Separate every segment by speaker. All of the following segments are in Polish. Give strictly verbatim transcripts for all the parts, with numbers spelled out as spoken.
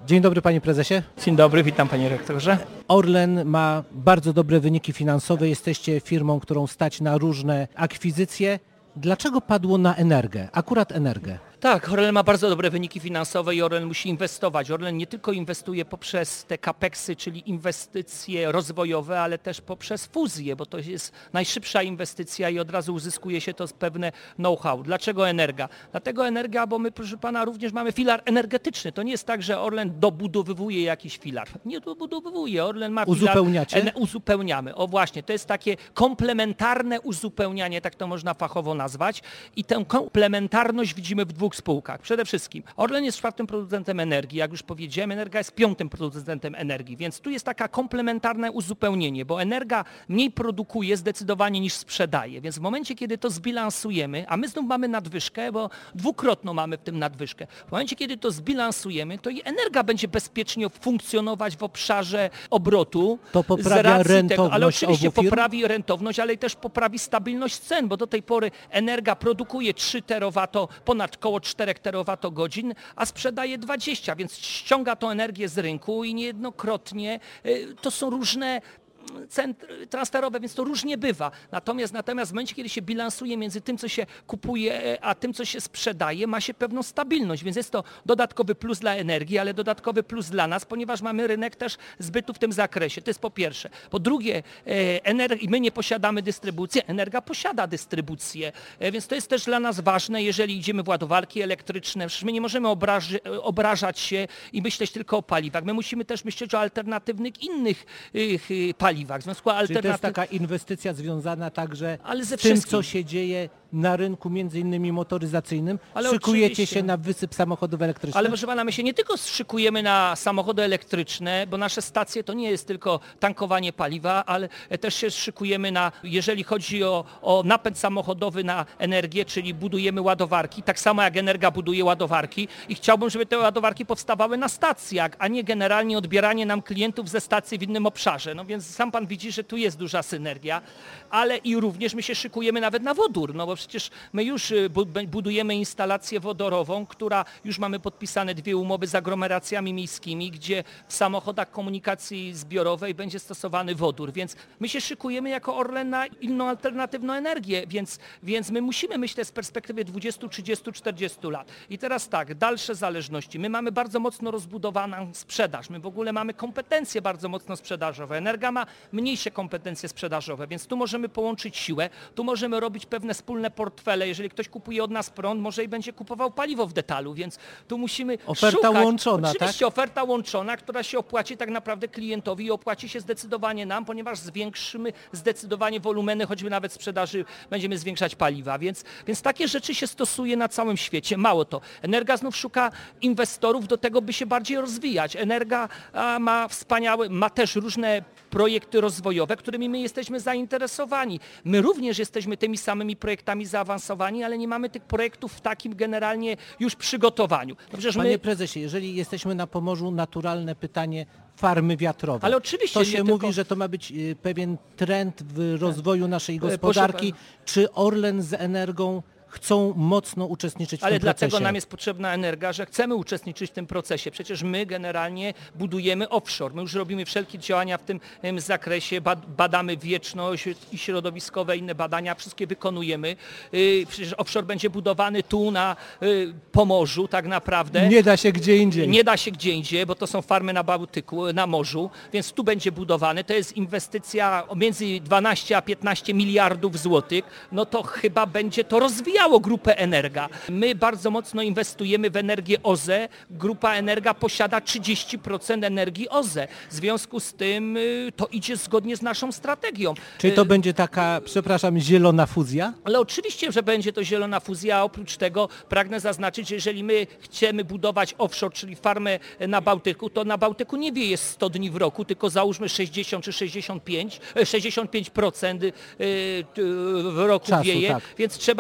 Speaker 1: Dzień dobry panie prezesie.
Speaker 2: Dzień dobry, witam panie rektorze.
Speaker 1: Orlen ma bardzo dobre wyniki finansowe, jesteście firmą, którą stać na różne akwizycje. Dlaczego padło na Energę, akurat Energę?
Speaker 2: Tak, Orlen ma bardzo dobre wyniki finansowe i Orlen musi inwestować. Orlen nie tylko inwestuje poprzez te kapeksy, czyli inwestycje rozwojowe, ale też poprzez fuzję, bo to jest najszybsza inwestycja i od razu uzyskuje się to pewne know-how. Dlaczego Energa? Dlatego Energa, bo my, proszę pana, również mamy filar energetyczny. To nie jest tak, że Orlen dobudowywuje jakiś filar. Nie dobudowywuje. Orlen ma filar...
Speaker 1: Uzupełniacie?
Speaker 2: En- uzupełniamy. O właśnie, to jest takie komplementarne uzupełnianie, tak to można fachowo nazwać. I tę komplementarność widzimy w dwóch spółkach. Przede wszystkim Orlen jest czwartym producentem energii, jak już powiedziałem, Energa jest piątym producentem energii, więc tu jest taka komplementarne uzupełnienie, bo Energa mniej produkuje zdecydowanie niż sprzedaje, więc w momencie, kiedy to zbilansujemy, a my znów mamy nadwyżkę, bo dwukrotno mamy w tym nadwyżkę, w momencie, kiedy to zbilansujemy, to i Energa będzie bezpiecznie funkcjonować w obszarze obrotu.
Speaker 1: To poprawia rentowność
Speaker 2: tego, ale oczywiście
Speaker 1: obu firm?
Speaker 2: poprawi rentowność, ale też poprawi stabilność cen, bo do tej pory Energa produkuje trzy terawatogodziny, ponad około cztery terawatogodziny, a sprzedaje dwadzieścia, więc ściąga tą energię z rynku i niejednokrotnie y, to są różne cen transferowe, więc to różnie bywa. Natomiast, natomiast w momencie, kiedy się bilansuje między tym, co się kupuje, a tym, co się sprzedaje, ma się pewną stabilność, więc jest to dodatkowy plus dla energii, ale dodatkowy plus dla nas, ponieważ mamy rynek też zbytu w tym zakresie. To jest po pierwsze. Po drugie, Energi, my nie posiadamy dystrybucji, Energa posiada dystrybucję, więc to jest też dla nas ważne, jeżeli idziemy w ładowarki elektryczne. Przecież my nie możemy obraży, obrażać się i myśleć tylko o paliwach. My musimy też myśleć o alternatywnych innych paliwach. W związku
Speaker 1: alternatyw... Czyli to jest taka inwestycja związana także
Speaker 2: ale ze
Speaker 1: z tym,
Speaker 2: wszystkim.
Speaker 1: co się dzieje na rynku między innymi motoryzacyjnym.
Speaker 2: Ale
Speaker 1: Szykujecie
Speaker 2: oczywiście.
Speaker 1: się na wysyp samochodów elektrycznych?
Speaker 2: Ale proszę pana, my się nie tylko szykujemy na samochody elektryczne, bo nasze stacje to nie jest tylko tankowanie paliwa, ale też się szykujemy na, jeżeli chodzi o, o napęd samochodowy na energię, czyli budujemy ładowarki, tak samo jak Energa buduje ładowarki i chciałbym, żeby te ładowarki powstawały na stacjach, a nie generalnie odbieranie nam klientów ze stacji w innym obszarze. No więc sam pan widzi, że tu jest duża synergia, ale i również my się szykujemy nawet na wodór, no bo przecież my już budujemy instalację wodorową, która już mamy podpisane dwie umowy z aglomeracjami miejskimi, gdzie w samochodach komunikacji zbiorowej będzie stosowany wodór, więc my się szykujemy jako Orlen na inną alternatywną energię, więc, więc my musimy myśleć z perspektywy dwudziestu, trzydziestu, czterdziestu lat. I teraz tak, dalsze zależności. My mamy bardzo mocno rozbudowaną sprzedaż, my w ogóle mamy kompetencje bardzo mocno sprzedażowe. Energa ma mniejsze kompetencje sprzedażowe, więc tu możemy połączyć siłę, tu możemy robić pewne wspólne portfele. Jeżeli ktoś kupuje od nas prąd, może i będzie kupował paliwo w detalu, więc tu musimy
Speaker 1: Oferta
Speaker 2: szukać.
Speaker 1: łączona,
Speaker 2: Oczywiście
Speaker 1: tak?
Speaker 2: oferta łączona, która się opłaci tak naprawdę klientowi i opłaci się zdecydowanie nam, ponieważ zwiększymy zdecydowanie wolumeny, choćby nawet sprzedaży będziemy zwiększać paliwa, więc, więc takie rzeczy się stosuje na całym świecie. Mało to. Energa znów szuka inwestorów do tego, by się bardziej rozwijać. Energa a, ma wspaniałe, ma też różne projekty rozwojowe, którymi my jesteśmy zainteresowani. My również jesteśmy tymi samymi projektami zaawansowani, ale nie mamy tych projektów w takim generalnie już przygotowaniu. No przecież
Speaker 1: Panie
Speaker 2: my...
Speaker 1: prezesie, jeżeli jesteśmy na Pomorzu, naturalne pytanie, farmy wiatrowe.
Speaker 2: Ale oczywiście
Speaker 1: to się
Speaker 2: nie
Speaker 1: mówi,
Speaker 2: tylko...
Speaker 1: że to ma być y, pewien trend w rozwoju naszej gospodarki. Czy Orlen z Energą chcą mocno uczestniczyć w
Speaker 2: Ale
Speaker 1: tym procesie?
Speaker 2: dlatego nam jest potrzebna Energa, że chcemy uczestniczyć w tym procesie. Przecież my generalnie budujemy offshore. My już robimy wszelkie działania w tym em, zakresie, bad, badamy wieczność i środowiskowe, inne badania, wszystkie wykonujemy. Yy, przecież offshore będzie budowany tu na yy, Pomorzu tak naprawdę.
Speaker 1: Nie da się gdzie indziej.
Speaker 2: Nie da się gdzie indziej, bo to są farmy na Bałtyku, na morzu, więc tu będzie budowany. To jest inwestycja między dwanaście a piętnaście miliardów złotych. No to chyba będzie to rozwijało grupę Energa. My bardzo mocno inwestujemy w energię O Z E. Grupa Energa posiada trzydzieści procent energii O Z E. W związku z tym y, to idzie zgodnie z naszą strategią.
Speaker 1: Czy to
Speaker 2: Y,
Speaker 1: będzie taka, przepraszam, zielona fuzja?
Speaker 2: Ale oczywiście, że będzie to zielona fuzja, a oprócz tego pragnę zaznaczyć, że jeżeli my chcemy budować offshore, czyli farmę na Bałtyku, to na Bałtyku nie wieje sto dni w roku, tylko załóżmy sześćdziesiąt czy sześćdziesiąt pięć, sześćdziesiąt pięć procent w roku
Speaker 1: Czasu,
Speaker 2: wieje,
Speaker 1: tak.
Speaker 2: więc trzeba mieć też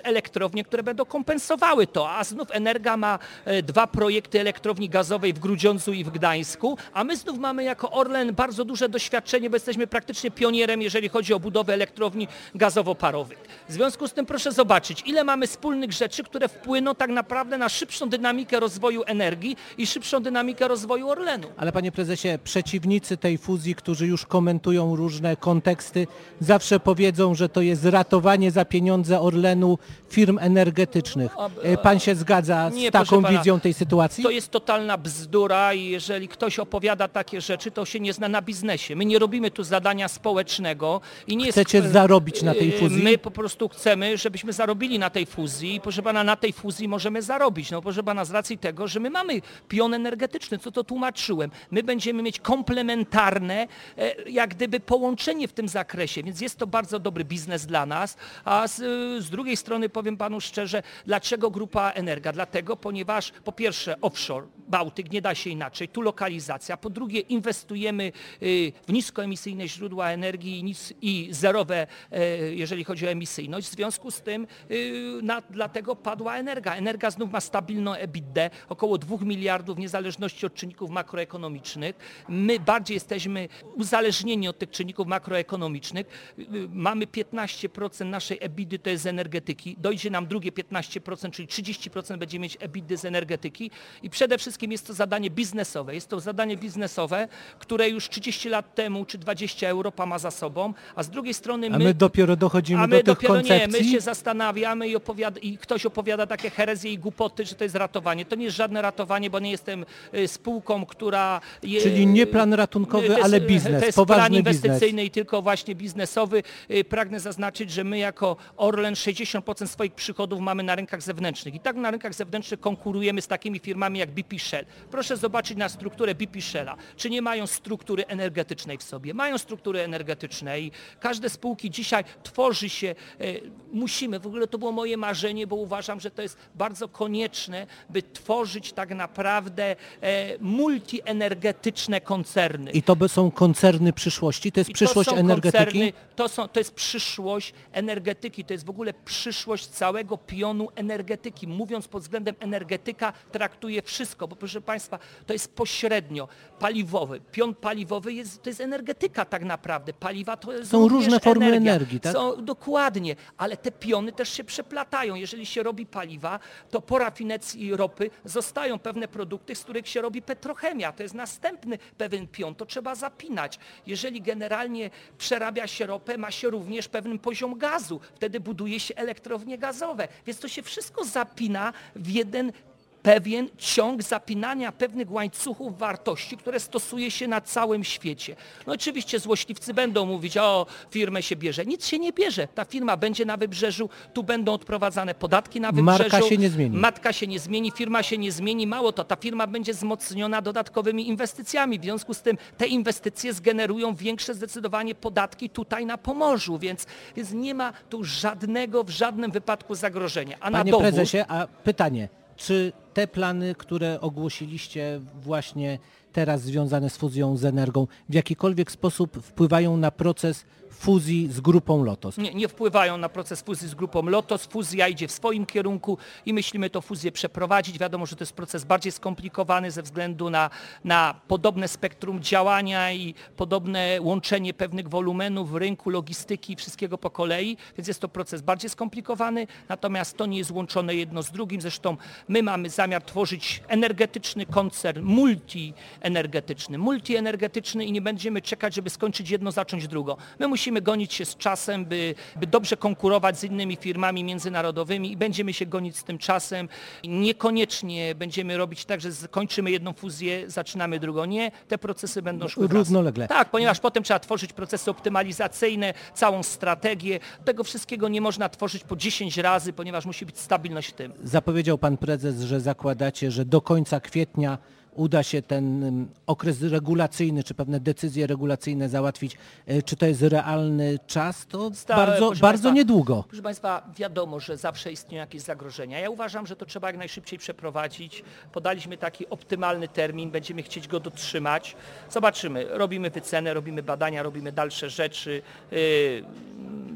Speaker 2: elektrownie, które będą kompensowały to. A znów Energa ma e, dwa projekty elektrowni gazowej w Grudziądzu i w Gdańsku, a my znów mamy jako Orlen bardzo duże doświadczenie, bo jesteśmy praktycznie pionierem, jeżeli chodzi o budowę elektrowni gazowo-parowych. W związku z tym proszę zobaczyć, ile mamy wspólnych rzeczy, które wpłyną tak naprawdę na szybszą dynamikę rozwoju energii i szybszą dynamikę rozwoju Orlenu.
Speaker 1: Ale panie prezesie, przeciwnicy tej fuzji, którzy już komentują różne konteksty, zawsze powiedzą, że to jest ratowanie za pieniądze Orlenu firm energetycznych. E, Pan się zgadza z
Speaker 2: Nie,
Speaker 1: taką
Speaker 2: proszę pana,
Speaker 1: wizją tej sytuacji?
Speaker 2: To jest totalna bzdura i jeżeli ktoś opowiada takie rzeczy, to się nie zna na biznesie. My nie robimy tu zadania społecznego i nie
Speaker 1: Chcecie
Speaker 2: jest...
Speaker 1: zarobić na tej fuzji?
Speaker 2: My po prostu chcemy, żebyśmy zarobili na tej fuzji i proszę pana, na tej fuzji możemy zarobić. No proszę pana, z racji tego, że my mamy pion energetyczny, co to tłumaczyłem. My będziemy mieć komplementarne, e, jak gdyby połączenie w tym zakresie, więc jest to bardzo dobry biznes dla nas, a z, z drugiej strony powiem panu szczerze, dlaczego Grupa Energa? Dlatego, ponieważ po pierwsze offshore, Bałtyk, nie da się inaczej, tu lokalizacja, po drugie inwestujemy y, w niskoemisyjne źródła energii i, nic, i zerowe, y, jeżeli chodzi o emisyjność, w związku z tym y, na, dlatego padła Energa. Energa znów ma stabilną EBITDA, około dwóch miliardów w niezależności od czynników makroekonomicznych. My bardziej jesteśmy uzależnieni od tych czynników makroekonomicznych. Y, mamy piętnaście procent naszej EBITDA to jest z energetyki, dojdzie nam drugie piętnaście procent, czyli trzydzieści procent będzie mieć EBITDA z energetyki i przede wszystkim jest to zadanie biznesowe. Jest to zadanie biznesowe, które już trzydzieści lat temu czy dwadzieścia Europa ma za sobą, a z drugiej strony my...
Speaker 1: A my dopiero dochodzimy
Speaker 2: a my
Speaker 1: do tych
Speaker 2: dopiero
Speaker 1: koncepcji?
Speaker 2: nie, my się zastanawiamy i, opowiada, i ktoś opowiada takie herezje i głupoty, że to jest ratowanie. To nie jest żadne ratowanie, bo nie jestem y, spółką, która... Je,
Speaker 1: Czyli nie plan ratunkowy,
Speaker 2: to jest,
Speaker 1: ale biznes,
Speaker 2: to jest
Speaker 1: poważny
Speaker 2: plan
Speaker 1: biznes.
Speaker 2: inwestycyjny i tylko właśnie biznesowy. Y, Pragnę zaznaczyć, że my jako Orlen sześćdziesiąt procent swoich przychodów mamy na rynkach zewnętrznych i tak na rynkach zewnętrznych konkurujemy z takimi firmami jak B P Shell. Proszę zobaczyć na strukturę B P Shella. Czy nie mają struktury energetycznej w sobie? Mają struktury energetyczne i każde spółki dzisiaj tworzy się, e, musimy, w ogóle to było moje marzenie, bo uważam, że to jest bardzo konieczne, by tworzyć tak naprawdę e, multienergetyczne koncerny.
Speaker 1: I to by są koncerny przyszłości? To jest
Speaker 2: I
Speaker 1: przyszłość
Speaker 2: to są
Speaker 1: energetyki?
Speaker 2: Koncerny, to, są, to jest przyszłość energetyki, to jest w ogóle przyszłość całego pionu energetyki. Mówiąc pod względem energetyka, traktuje wszystko, bo proszę Państwa, to jest pośrednio paliwowy. Pion paliwowy jest, to jest energetyka tak naprawdę. Paliwa to jest
Speaker 1: Są
Speaker 2: również
Speaker 1: różne formy
Speaker 2: energia.
Speaker 1: energii, tak?
Speaker 2: Są, dokładnie, ale te piony też się przeplatają. Jeżeli się robi paliwa, to po rafinecji ropy zostają pewne produkty, z których się robi petrochemia. To jest następny pewien pion, to trzeba zapinać. Jeżeli generalnie przerabia się ropę, ma się również pewien poziom gazu. Wtedy buduje się elektrownie gazowe. Więc to się wszystko zapina w jeden pewien ciąg zapinania pewnych łańcuchów wartości, które stosuje się na całym świecie. No oczywiście złośliwcy będą mówić, o firmę się bierze. Nic się nie bierze. Ta firma będzie na wybrzeżu, tu będą odprowadzane podatki na wybrzeżu.
Speaker 1: Marka się nie zmieni.
Speaker 2: Matka się nie zmieni, firma się nie zmieni. Mało to, ta firma będzie wzmocniona dodatkowymi inwestycjami. W związku z tym te inwestycje zgenerują większe zdecydowanie podatki tutaj na Pomorzu, więc, więc nie ma tu żadnego, w żadnym wypadku zagrożenia. A na
Speaker 1: Panie
Speaker 2: dowód,
Speaker 1: prezesie, a pytanie, czy te plany, które ogłosiliście właśnie teraz związane z fuzją z Energą, w jakikolwiek sposób wpływają na proces fuzji z grupą Lotos?
Speaker 2: Nie, nie wpływają na proces fuzji z grupą Lotos. Fuzja idzie w swoim kierunku i myślimy tę fuzję przeprowadzić. Wiadomo, że to jest proces bardziej skomplikowany ze względu na, na podobne spektrum działania i podobne łączenie pewnych wolumenów rynku, logistyki i wszystkiego po kolei, więc jest to proces bardziej skomplikowany, natomiast to nie jest łączone jedno z drugim. Zresztą my mamy zamiar tworzyć energetyczny koncern multienergetyczny, multienergetyczny i nie będziemy czekać, żeby skończyć jedno, zacząć drugo. My musimy Musimy gonić się z czasem, by, by dobrze konkurować z innymi firmami międzynarodowymi i będziemy się gonić z tym czasem. Niekoniecznie będziemy robić tak, że kończymy jedną fuzję, zaczynamy drugą. Nie, te procesy będą szły
Speaker 1: równolegle.
Speaker 2: Tak, ponieważ potem trzeba tworzyć procesy optymalizacyjne, całą strategię. Tego wszystkiego nie można tworzyć po dziesięć razy, ponieważ musi być stabilność w tym.
Speaker 1: Zapowiedział pan prezes, że zakładacie, że do końca kwietnia uda się ten um, okres regulacyjny, czy pewne decyzje regulacyjne załatwić. E, czy to jest realny czas? To
Speaker 2: Stałe,
Speaker 1: bardzo,
Speaker 2: proszę
Speaker 1: bardzo
Speaker 2: Państwa,
Speaker 1: niedługo.
Speaker 2: Proszę Państwa, wiadomo, że zawsze istnieją jakieś zagrożenia. Ja uważam, że to trzeba jak najszybciej przeprowadzić. Podaliśmy taki optymalny termin, będziemy chcieć go dotrzymać. Zobaczymy, robimy wycenę, robimy badania, robimy dalsze rzeczy. Yy,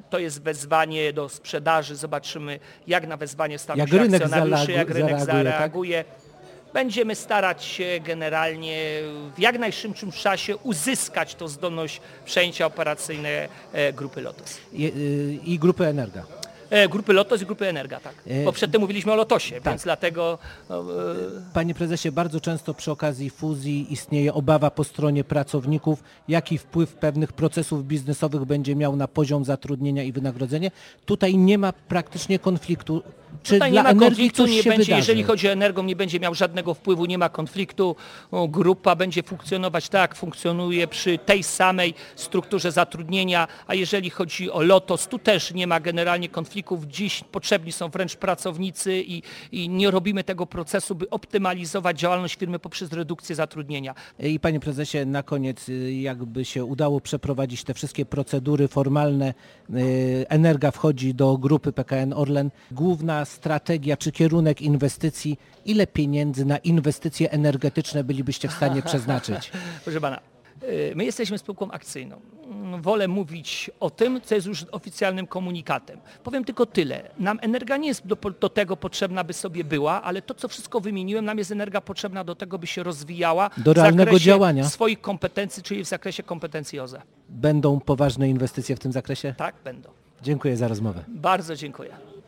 Speaker 2: to jest wezwanie do sprzedaży. Zobaczymy, jak na wezwanie staną
Speaker 1: Jak
Speaker 2: się
Speaker 1: rynek
Speaker 2: akcjonariusze,
Speaker 1: zareagu-
Speaker 2: jak rynek
Speaker 1: zareaguje, tak?
Speaker 2: zareaguje. Będziemy starać się generalnie w jak najszybszym czasie uzyskać tą zdolność przejęcia operacyjne e, Grupy Lotos.
Speaker 1: I, y, i Grupy Energa.
Speaker 2: E, Grupy Lotos i Grupy Energa, tak.
Speaker 1: E,
Speaker 2: Bo przedtem mówiliśmy o Lotosie,
Speaker 1: tak.
Speaker 2: więc dlatego... No, e,
Speaker 1: Panie prezesie, bardzo często przy okazji fuzji istnieje obawa po stronie pracowników, jaki wpływ pewnych procesów biznesowych będzie miał na poziom zatrudnienia i wynagrodzenie. Tutaj nie ma praktycznie konfliktu. Czy
Speaker 2: Tutaj
Speaker 1: dla
Speaker 2: nie ma
Speaker 1: Energii
Speaker 2: konfliktu,
Speaker 1: coś
Speaker 2: nie
Speaker 1: się
Speaker 2: będzie,
Speaker 1: wydarzy?
Speaker 2: jeżeli chodzi o Energą, nie będzie miał żadnego wpływu, nie ma konfliktu. O, Grupa będzie funkcjonować tak, jak funkcjonuje przy tej samej strukturze zatrudnienia, a jeżeli chodzi o Lotos, tu też nie ma generalnie konfliktów. Dziś potrzebni są wręcz pracownicy i, i nie robimy tego procesu, by optymalizować działalność firmy poprzez redukcję zatrudnienia.
Speaker 1: I panie prezesie, na koniec, y, jakby się udało przeprowadzić te wszystkie procedury formalne, y, Energa wchodzi do grupy P K N Orlen. Główna strategia czy kierunek inwestycji, ile pieniędzy na inwestycje energetyczne bylibyście w stanie przeznaczyć?
Speaker 2: Proszę pana, y, my jesteśmy spółką akcyjną. Mm, Wolę mówić o tym, co jest już oficjalnym komunikatem. Powiem tylko tyle. Nam Energa nie jest do, do tego potrzebna, by sobie była, ale to, co wszystko wymieniłem, nam jest Energa potrzebna do tego, by się rozwijała
Speaker 1: Do
Speaker 2: w
Speaker 1: realnego
Speaker 2: zakresie
Speaker 1: działania.
Speaker 2: swoich kompetencji, czyli w zakresie kompetencji O Z E.
Speaker 1: Będą poważne inwestycje w tym zakresie?
Speaker 2: Tak, będą.
Speaker 1: Dziękuję za rozmowę.
Speaker 2: Bardzo dziękuję.